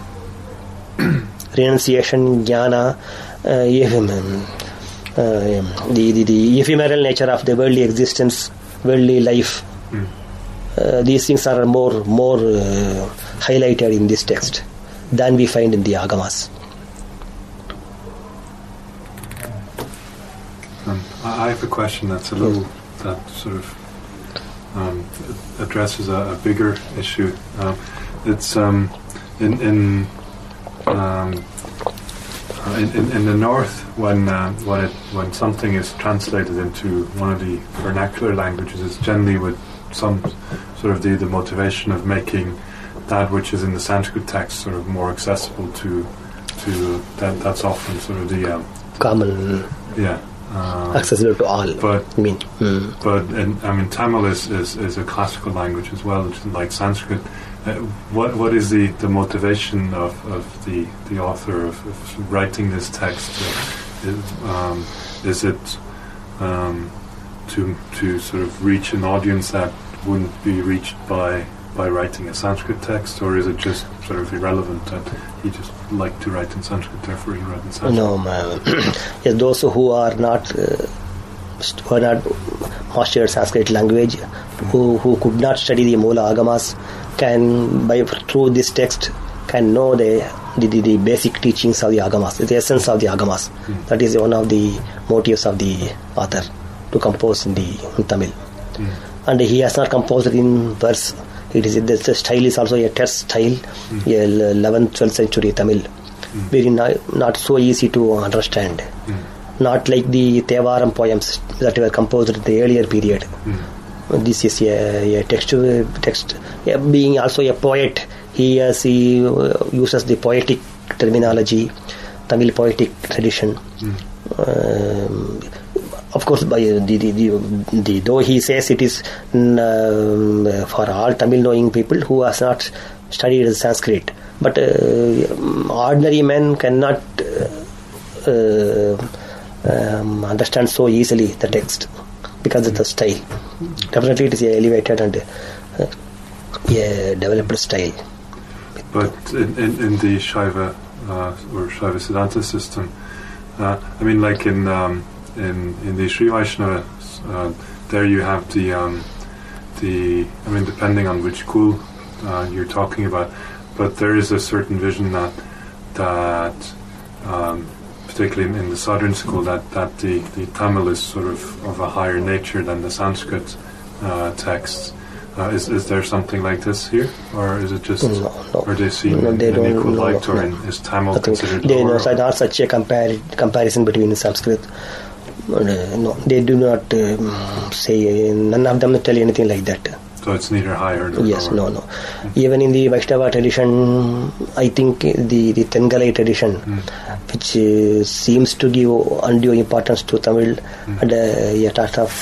Renunciation, jnana, uh, uh, the, the the ephemeral nature of the worldly existence, worldly life. Mm. Uh, these things are more more uh, highlighted in this text than we find in the Agamas. Um, I have a question that's a little that sort of um, addresses a, a bigger issue. Uh, it's um, in in, um, uh, in in in the north when uh, when it, when something is translated into one of the vernacular languages, it's generally with some sort of the, the motivation of making that which is in the Sanskrit text sort of more accessible to to that. That's often sort of the um, common. Yeah. Um, accessible to all. But I mean, mm. but in, I mean, Tamil is, is, is a classical language as well, like Sanskrit. Uh, what what is the, the motivation of, of the the author of, of writing this text? Uh, is, um, is it um, to to sort of reach an audience that wouldn't be reached by by writing a Sanskrit text, or is it just sort of irrelevant that he just liked to write in Sanskrit, therefore he wrote in Sanskrit? No, man. Yes, those who are not uh, who are not mastered Sanskrit language, who who could not study the Moola Agamas, can by through this text can know the the, the, the basic teachings of the Agamas, the essence of the Agamas. Mm. That is one of the motives of the author to compose in the in Tamil. Mm. And he has not composed it in verse. It is the, the style is also a terse style, mm. a eleventh, twelfth century Tamil, mm. very not, not so easy to understand. Mm. Not like the Tevaram poems that were composed in the earlier period. Mm. This is a, a text, text a, being also a poet. He, has, he uses the poetic terminology, Tamil poetic tradition. Mm. Um, Of course, by the, the, the, the though he says it is um, for all Tamil knowing people who has not studied Sanskrit, but uh, ordinary men cannot uh, uh, um, understand so easily the text because of the style. Definitely, it is a elevated and uh, a developed style. But in, in, in the Shaiva uh, or Shaiva Siddhanta system, uh, I mean, like in um, In, in the Sri Vaishnava, uh, there you have the um, the I mean, depending on which school uh, you're talking about, but there is a certain vision that that um, particularly in, in the southern school that, that the, the Tamil is sort of of a higher nature than the Sanskrit uh, texts. Uh, is is there something like this here, or is it just, no, no. or they see no, they an equal no, light, no, or no. in, is Tamil considered they lower? There is not such a compar- comparison between Sanskrit. Uh, no, they do not um, say, none of them tell anything like that. So it's neither higher nor yes, lower. no, no. Mm. Even in the Vaishnava tradition, I think the, the Tengalai tradition, mm. which uh, seems to give undue importance to Tamil, mm. and uh, a lot of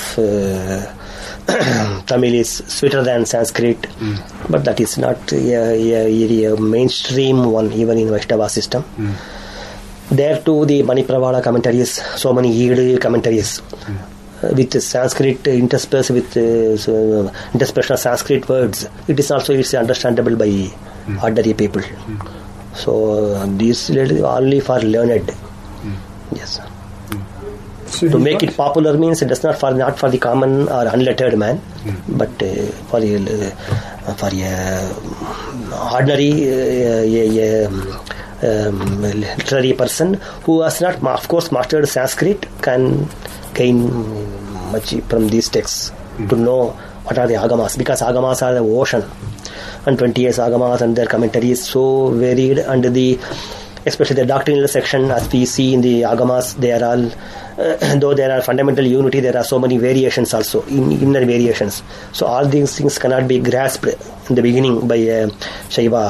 uh, Tamil is sweeter than Sanskrit, mm. but that is not a, a, a mainstream one, even in Vaishnava system. Mm. There too, the Manipravala commentaries, so many Yid commentaries, mm. uh, with Sanskrit interspersed with uh, so, uh, interspersed Sanskrit words. It is also it's understandable by mm. ordinary people. Mm. So uh, these only for learned. Mm. Yes. Mm. So to make it popular means it does not for not for the common or unlettered man, mm. but uh, for a uh, for a ordinary uh, a, a, um, literary person who has not, of course, mastered Sanskrit can gain much from these texts mm. to know what are the agamas, because agamas are the ocean, and twenty-eight agamas and their commentary is so varied, and the especially the doctrinal section, as we see in the agamas, they are all uh, though there are fundamental unity, there are so many variations also, in, inner variations. So all these things cannot be grasped in the beginning by a Shaiva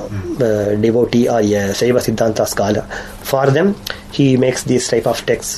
uh, devotee or a Shaiva Siddhanta scholar. For them, he makes these type of texts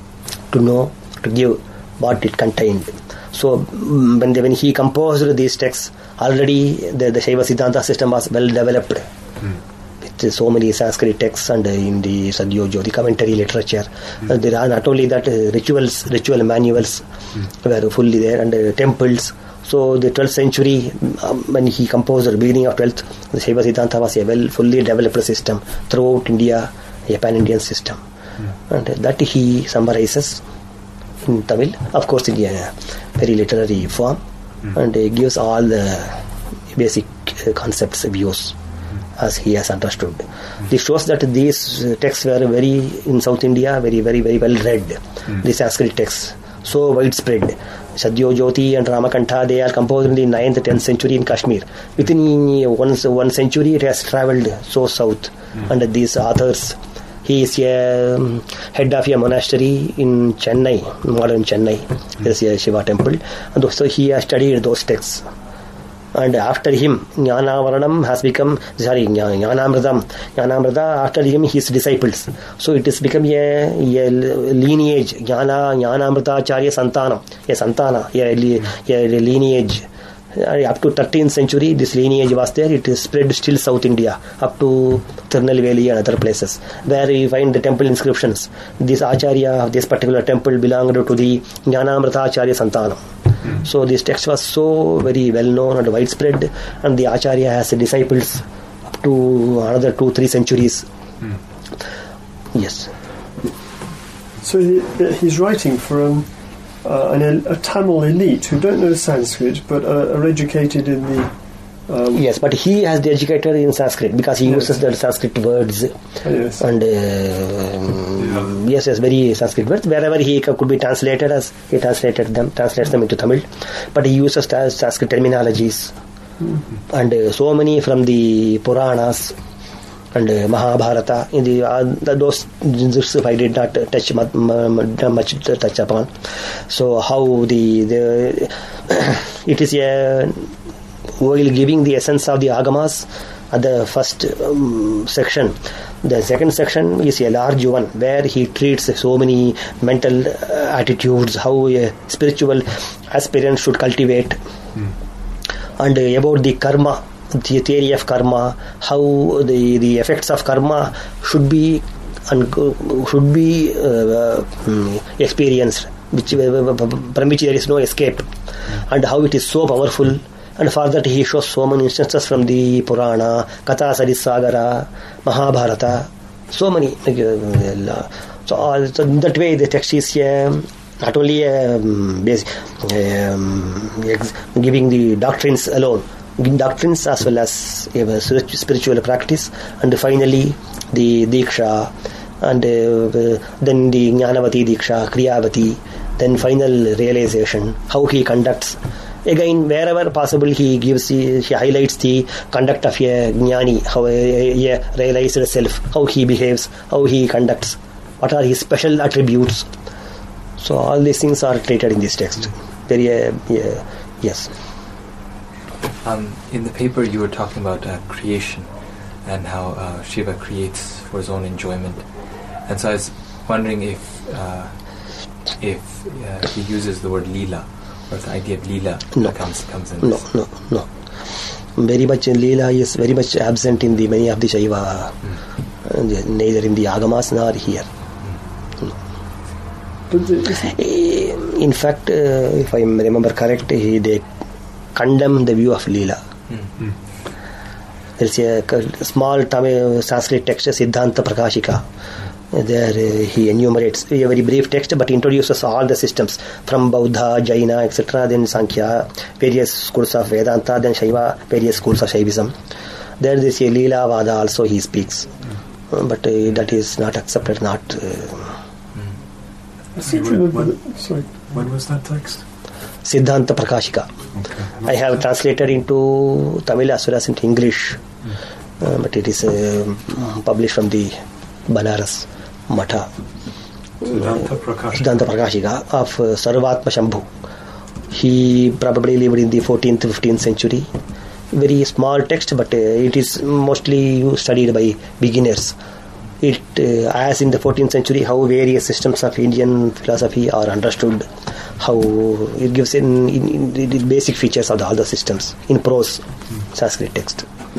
to know, to give what it contained. So when, they, when he composed these texts, already the, the Shaiva Siddhanta system was well developed. Mm. So many Sanskrit texts and uh, in the Sadhyojo, the commentary literature. Mm. Uh, there are not only that, uh, rituals, ritual manuals mm. were fully there, and uh, temples. So the twelfth century, um, when he composed the beginning of twelfth, the Shaiva Siddhanta was a well fully developed system throughout India, a pan-Indian system. Mm. And uh, that he summarizes in Tamil, of course in a very literary form, mm. and uh, gives all the basic uh, concepts, views, as he has understood. Mm. This shows that these uh, texts were very, in South India, very, very, very well read. Mm. The Sanskrit texts, so widespread. Sadhyojoti and Ramakantha, they are composed in the ninth, tenth century in Kashmir. Within one, one century, it has travelled so south. Mm. And these authors, he is a um, head of a monastery in Chennai, modern Chennai. Mm. There is a Shiva temple. And so he has studied those texts. And after him, Jnanavaranam has become, sorry, Jnanamridam. Jnanamrita, after him, his disciples. So it has become a, a lineage, Jnana, Jnanamrita Acharya Santana, a Santana, a, a lineage. Up to thirteenth century, this lineage was there. It is spread still South India, up to Tirunelveli and other places, where we find the temple inscriptions. This Acharya of this particular temple belonged to the Jnanamrita Acharya Santana. Mm. So this text was so very well known and widespread, and the Acharya has disciples up to another two, three centuries. Mm. Yes. So he, he's writing for um, uh, an, a Tamil elite who don't know Sanskrit but uh, are educated in the. Um, yes, but he has the educator in Sanskrit because he yes. uses the Sanskrit words. Oh, yes. And uh, um, yes, yes, very Sanskrit words. Wherever he could be translated, as he translated them, translates them into Tamil. But he uses Sanskrit terminologies, mm-hmm. and uh, so many from the Puranas and uh, Mahabharata. In the uh, those I did not touch much, much touch upon. So how the the it is a. While giving the essence of the agamas at the first um, section, the second section is a large one where he treats so many mental uh, attitudes, how a spiritual aspirant should cultivate, mm. and uh, about the karma, the theory of karma, how the, the effects of karma should be and should be uh, uh, experienced, which from which there is no escape, mm. and how it is so powerful. And for that he shows so many instances from the Purana, Katha Sarisagara, Mahabharata, so many. So, all, so in that way the text is uh, not only um, basic, um, giving the doctrines alone, doctrines as well as uh, spiritual practice, and finally the Diksha, and uh, then the Jnanavati Diksha, Kriyavati, then final realization, how he conducts. Again, wherever possible, he gives, he, he highlights the conduct of a jnani, how a, a realized self, how he behaves, how he conducts, what are his special attributes. So all these things are treated in this text. Very, uh, yeah, yes. Um, in the paper, you were talking about uh, creation and how uh, Shiva creates for his own enjoyment, and so I was wondering if uh, if uh, he uses the word lila. Or the idea of Leela no. comes comes in. No, no, no. Very much Leela is very much absent in the many of the Shaiva, mm. neither in the Agamas nor here. Mm. In fact, uh, if I remember correct, he, they condemn the view of Leela. Mm. There is a small Tamil Sanskrit text, Siddhanta Prakashika. There uh, he enumerates a very brief text but introduces all the systems from Buddha, Jaina, et cetera, then Sankhya, various schools of Vedanta, then Shaiva, various schools of Shaivism. There is a Leela Vada also he speaks. uh, but uh, that is not accepted. Not. Uh, I seem to remember that- sorry. When was that text? Siddhanta Prakashika. Okay. I have translated into Tamil as well as into English, uh, but it is uh, published from the Banaras Matha. Siddhanta Prakashika. Siddhanta Prakashika of uh, Sarvatma Shambhu. He probably lived in the fourteenth, fifteenth century. Very small text, but uh, it is mostly studied by beginners. It, uh, as in the fourteenth century, how various systems of Indian philosophy are understood, how it gives in, in, in the basic features of the other systems in prose, Sanskrit text.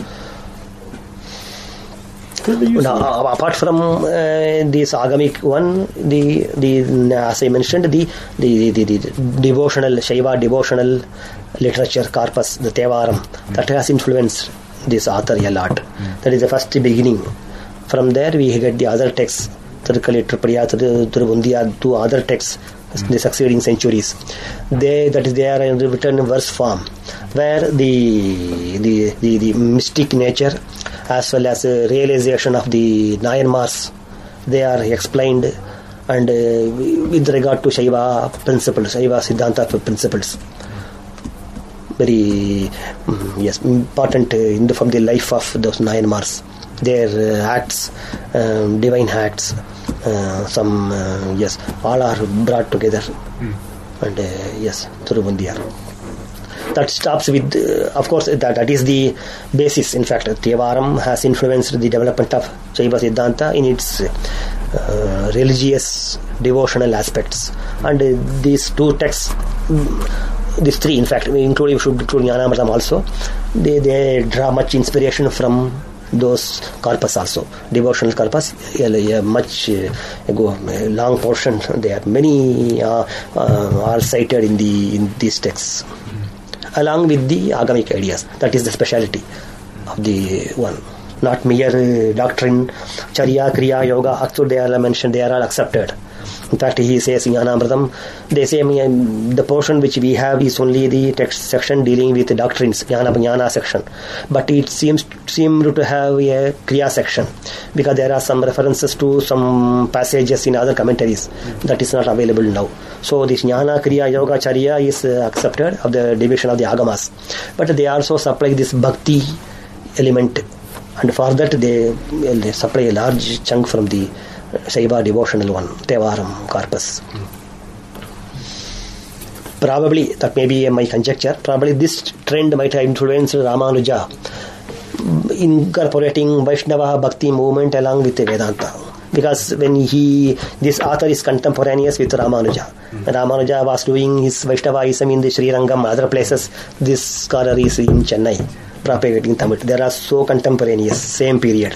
Don't they use Now, the- uh, apart from uh, this agamic one, the the as I mentioned, the the, the, the devotional Shaiva devotional literature corpus, the Tevaram, that has influenced this author a lot. That is the first beginning. From there, we get the other texts, Tirukali, Tripadiya, Tirubundiya, two other texts, the succeeding centuries. They that is they are written in verse form, where the the the, the mystic nature as well as uh, realization of the nine Mars, they are explained, and uh, with regard to Shaiva principles, Shaiva Siddhanta principles, very mm, yes important uh, in the, from the life of those nine Mars, their uh, acts, um, divine acts, uh, some uh, yes, all are brought together, Mm. and uh, yes, Tirubundiya. That stops with, uh, of course, that, that is the basis. In fact, Tevaram has influenced the development of Shaiva Siddhanta in its uh, religious, devotional aspects. And uh, these two texts, mm, these three, in fact, including, we should include Jnanamritam also, they, they draw much inspiration from those corpus also. Devotional corpus, a, a much uh, go, a long portion. There are many uh, uh, are cited in the in these texts, along with the agamic ideas. That is the speciality of the one. Not mere uh, doctrine, Charya, Kriya, Yoga, Aktur, they are mentioned, they are all accepted. In fact, he says in Jnanamritam, they say um, the portion which we have is only the text section dealing with the doctrines, Jnana, Jnana section. But it seems seemed to have a Kriya section, because there are some references to some passages in other commentaries that is not available now. So this Jnana, Kriya, Yoga, Charya is uh, accepted of the division of the Agamas. But they also supply this Bhakti element, and for that they, well, they supply a large chunk from the Shaiva devotional one, Tevaram corpus. Probably, that may be my conjecture, probably this trend might have influenced Ramanuja, incorporating Vaishnava Bhakti movement along with Vedanta. Because when he, this author is contemporaneous with Ramanuja. Mm. Ramanuja was doing his Vaishnavaism in the Sri Rangam, other places. This scholar is in Chennai, propagating Tamil. They are so contemporaneous, same period.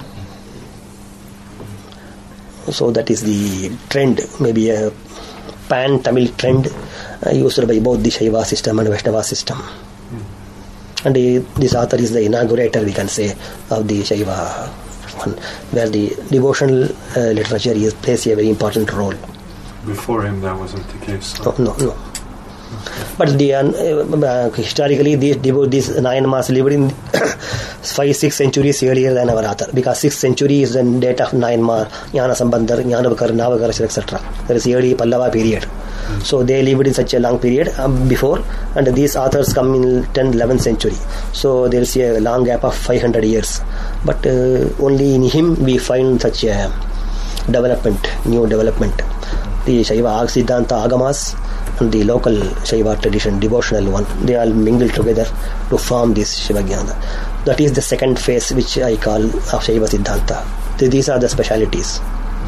So that is the trend, maybe a pan-Tamil trend uh, used by both the Shaiva system and Vaishnava system. Mm. And uh, this author is the inaugurator, we can say, of the Shaiva one, where the devotional uh, literature is, plays a very important role. Before him, that wasn't the case. No, no, no. But the, uh, uh, historically, these, these nine Mars lived in five, six centuries earlier than our author, because sixth century is the date of nine Mars, Jnana Sambandhar, Jnanabhakar, Navakar, et cetera. There is early Pallava period. Mm. So they lived in such a long period um, before, and these authors come in tenth, eleventh century. So there is a long gap of five hundred years. But uh, only in him we find such a development, new development. The Shaiva Siddhanta Agamas and the local Shaiva tradition, devotional one, they all mingle together to form this Shiva Jnana. That is the second phase which I call of Shaiva Siddhanta. These are the specialities.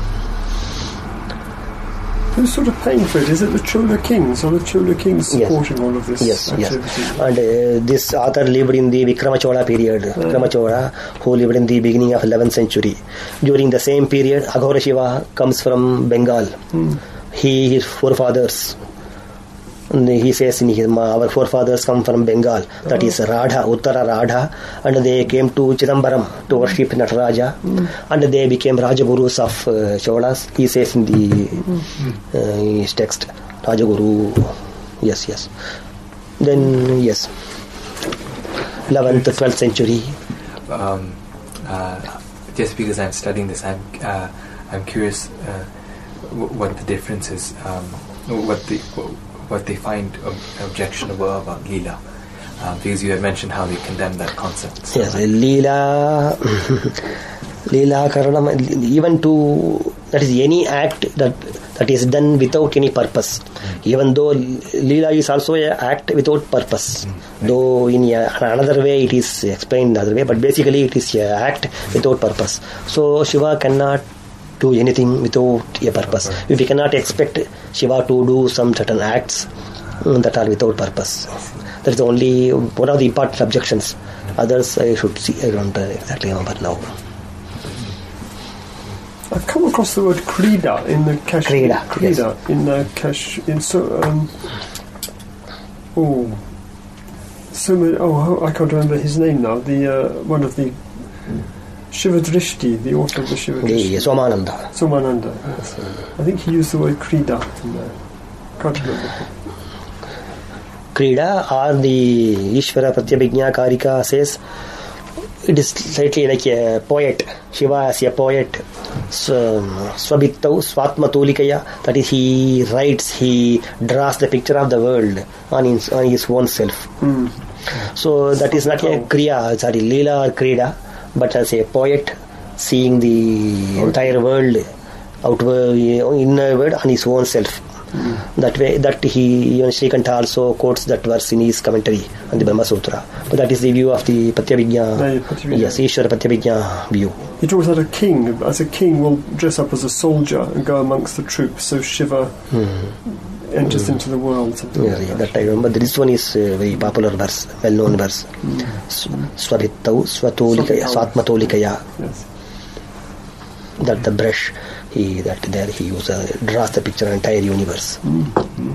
Who's sort of paying for it? Is it the Chola kings, or the Chola kings supporting yes. all of this yes, activity? Yes, and uh, this author lived in the Vikramachola period, mm. Vikramachola, who lived in the beginning of eleventh century. During the same period, Aghora Shiva comes from Bengal. Mm. He, his forefathers, he says in his, our forefathers come from Bengal, that oh. is Radha, Uttara Radha, and they came to Chidambaram to worship Nataraja, mm. and they became Rajagurus of uh, Cholas. He says in the mm. uh, his text, Rajaguru, yes, yes. Then, yes, eleventh, twelfth century. Um, uh, just because I'm studying this, I'm uh, I'm curious uh, w- what the difference is, um, what the what they find ob- objectionable about Leela. Um, because you had mentioned how they condemn that concept. So Yes, Leela, Leela Karanam, even to, that is any act that that is done without any purpose. Mm. Even though Leela is also an act without purpose. Mm. Though in a, another way it is explained another way, but basically it is an act without purpose. So Shiva cannot do anything without a purpose. Okay. We cannot expect Shiva to do some certain acts um, that are without purpose. That is only one of the important objections. Others I should see, I don't uh, exactly remember now. I've come across the word Krida in the Kash. Krida, Krida yes. in the Kash. In so, um, oh, so many. Oh, I can't remember his name now. The uh, one of the Shiva Drishti, the author of the Shiva Drishti. Yes, Somananda. Somananda. Yes. I think he used the word Krida in there. Can't remember. Krida or the Ishvara Pratyabhijna Karika says it is slightly like a poet. Shiva as a poet. Swabittau Swatmatulikaya, that is, he writes, he draws the picture of the world on his, on his own self. Mm. So that is not a Kriya, sorry, Leela or Krida, but as a poet seeing the entire world outward, inner world on his own self. Mm. That way, that he, even Srikanta also quotes that verse in his commentary on the Brahma Sutra. But that is the view of the Pratyabhijna, yes, Ishvara Pratyabhijna view. He talks about a king, as a king will dress up as a soldier and go amongst the troops, so Shiva mm. enters mm. into the world. Yeah, like yeah, that. that I remember. This one is a very popular verse, well-known verse. Mm. Swavittau Swatolikaya, Swatmatolikaya. Yes. That the brush, he that there he uses, uh, draws the picture of the entire universe. Mm.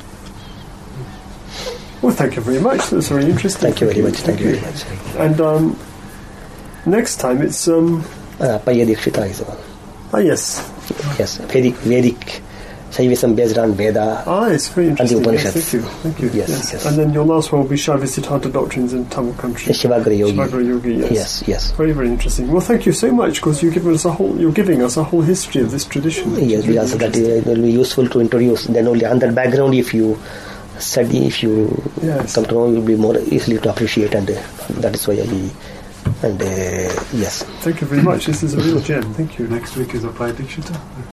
Well, thank you very much. That's very interesting. Thank you very much. Thank, thank you very much. And um, next time it's um. Uh, Paya Dikshita is one. Ah yes. Yes, Vedic Vedic Shaivism based on Veda. Ah, it's very interesting. And the Upanishads. Yes, thank you. Thank you. Yes, yes. yes. And then your last one will be Shaiva Siddhanta doctrines in Tamil country. Shivagara Yogi. Shivagara Yogi. Yes. Yes. Yes. Very, very interesting. Well, thank you so much, because you're giving us a whole. You're giving us a whole history of this tradition. Yes, really also that it will be useful to introduce. Then only on that background, if you study, if you yes. come to know, you'll be more easily to appreciate, and uh, that is why I. And uh, yes. Thank you very much. This is a real gem. Thank you. Next week is Apaya Dikshita.